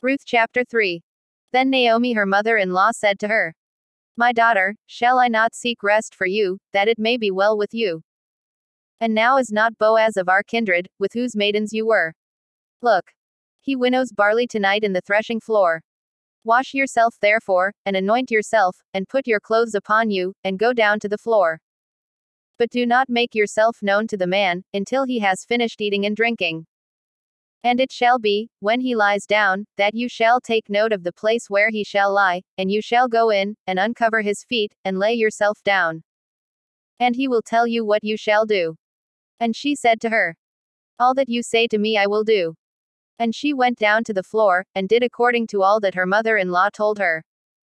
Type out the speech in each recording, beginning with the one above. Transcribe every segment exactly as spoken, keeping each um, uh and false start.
Ruth chapter three. Then Naomi her mother-in-law said to her, My daughter, shall I not seek rest for you, that it may be well with you? And now is not Boaz of our kindred, with whose maidens you were? Look. He winnows barley tonight in the threshing floor. Wash yourself therefore, and anoint yourself, and put your clothes upon you, and go down to the floor. But do not make yourself known to the man, until he has finished eating and drinking. And it shall be, when he lies down, that you shall take note of the place where he shall lie, and you shall go in, and uncover his feet, and lay yourself down. And he will tell you what you shall do. And she said to her, All that you say to me I will do. And she went down to the floor, and did according to all that her mother-in-law told her.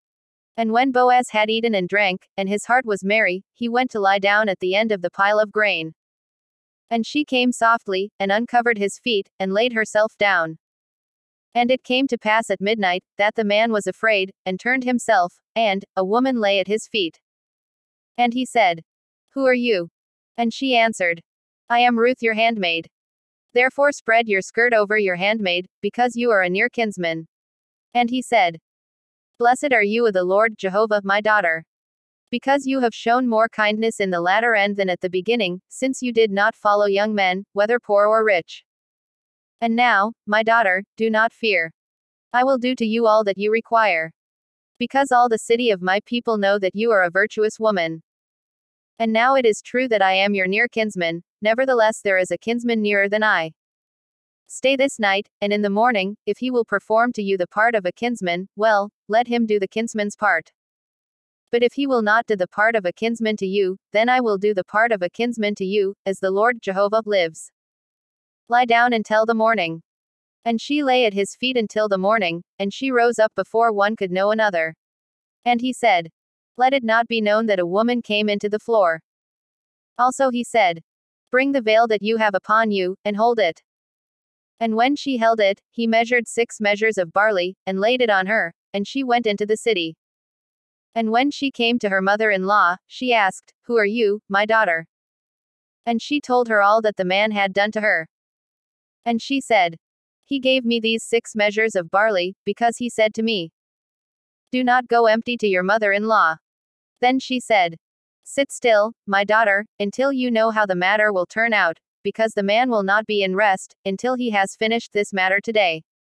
And when Boaz had eaten and drank, and his heart was merry, he went to lie down at the end of the pile of grain. And she came softly, and uncovered his feet, and laid herself down. And it came to pass at midnight, that the man was afraid, and turned himself, and, a woman lay at his feet. And he said, Who are you? And she answered, I am Ruth your handmaid. Therefore spread your skirt over your handmaid, because you are a near kinsman. And he said, Blessed are you of the Lord Jehovah, my daughter. Because you have shown more kindness in the latter end than at the beginning, since you did not follow young men, whether poor or rich. And now, my daughter, do not fear. I will do to you all that you require. Because all the city of my people know that you are a virtuous woman. And now it is true that I am your near kinsman, nevertheless there is a kinsman nearer than I. Stay this night, and in the morning, if he will perform to you the part of a kinsman, well, let him do the kinsman's part. But if he will not do the part of a kinsman to you, then I will do the part of a kinsman to you, as the Lord Jehovah lives. Lie down until the morning. And she lay at his feet until the morning, and she rose up before one could know another. And he said, Let it not be known that a woman came into the floor. Also he said, Bring the veil that you have upon you, and hold it. And when she held it, he measured six measures of barley, and laid it on her, and she went into the city. And when she came to her mother-in-law, she asked, Who are you, my daughter? And she told her all that the man had done to her. And she said, He gave me these six measures of barley, because he said to me, Do not go empty to your mother-in-law. Then she said, Sit still, my daughter, until you know how the matter will turn out, because the man will not be in rest, until he has finished this matter today.